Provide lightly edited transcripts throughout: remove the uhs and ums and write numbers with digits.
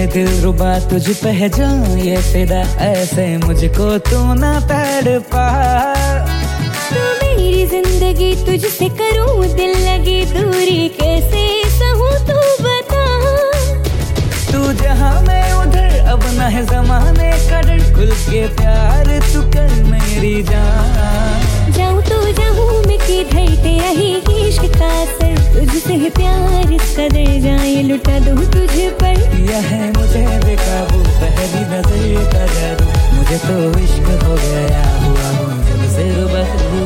दिलरुबा तुझ पे है जान ये फिदा, ऐसे मुझको तू ना तड़पा। तू मेरी जिंदगी तुझसे करूं दिल लगी दूरी कैसे सहूं तू बता। तू जहां मैं उधर अब न है जमाने का डर, खुल के प्यार तू कर मेरी जान। जाऊं तो जाऊं मैं किधर तेरा ही इश्क का असर, तुझसे है प्यार इस कदर जाए लुटा दूं तुझ पर। यह है मुझे बेकाबू पहली नजर का जादू, मुझे तो इश्क हो गया हुआ हूँ जब से रूबरू।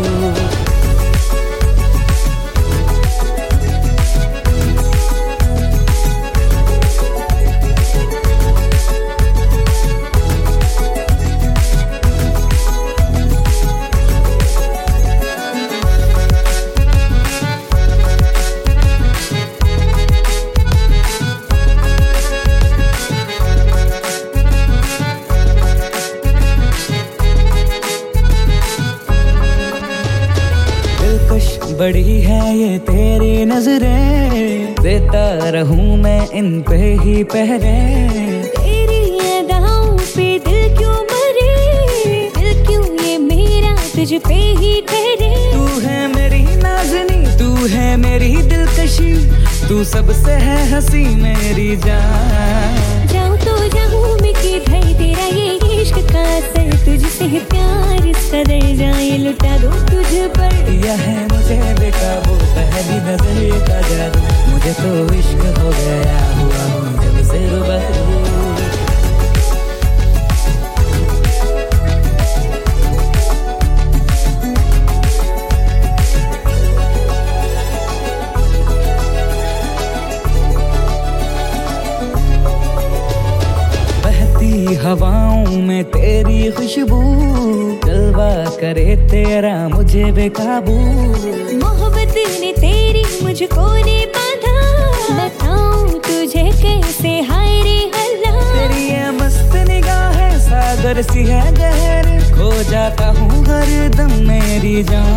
बड़ी है ये तेरी नजरें, देता रहूं मैं इन पे ही पहरे। तेरी अदाओं पे दिल क्यों मरे, दिल क्यों ये मेरा तुझ पे ही ठहरे। तू है मेरी नाज़नी, तू है मेरी दिलकशी, तू सबसे है हंसी मेरी जान। जाऊं तो जाऊं मैं किधर तेरा ये इश्क का असर, तुझसे है प्यार इस कदर जाए लुटा दूं तुझ पर। यह है मुझे बेकाबू पहली नजर का जादू, मुझे तो इश्क हो गया हुआ हूँ जब से रूबरू। हवाओं में तेरी खुशबू, जलवा करे तेरा मुझे बेकाबू। मोहब्बत ने तेरी मुझको ने बांधा, बताऊं तुझे कैसे हाय रे हल्ला। तेरी ये मस्त निगाह है सागर सी है गहर, खो जाता हूँ हर दम मेरी जान।